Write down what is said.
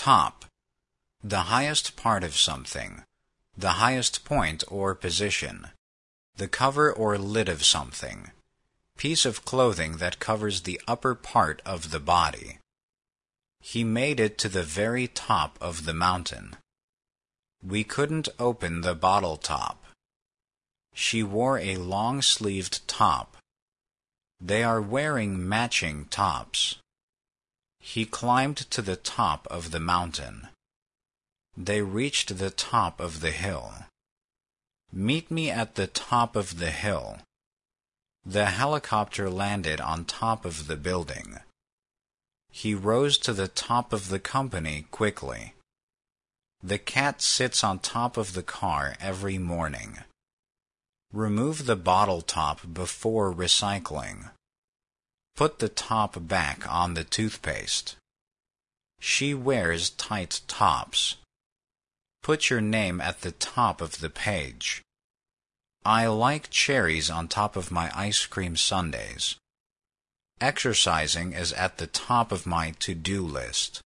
Top. The highest part of something. The highest point or position. The cover or lid of something. Piece of clothing that covers the upper part of the body. He made it to the very top of the mountain. We couldn't open the bottle top. She wore a long-sleeved top. They are wearing matching tops. He climbed to the top of the mountain. They reached the top of the hill. Meet me at the top of the hill. The helicopter landed on top of the building. He rose to the top of the company quickly. The cat sits on top of the car every morning. Remove the bottle top before recycling. Put the top back on the toothpaste. She wears tight tops. Put your name at the top of the page. I like cherries on top of my ice cream sundaes. Exercising is at the top of my to-do list.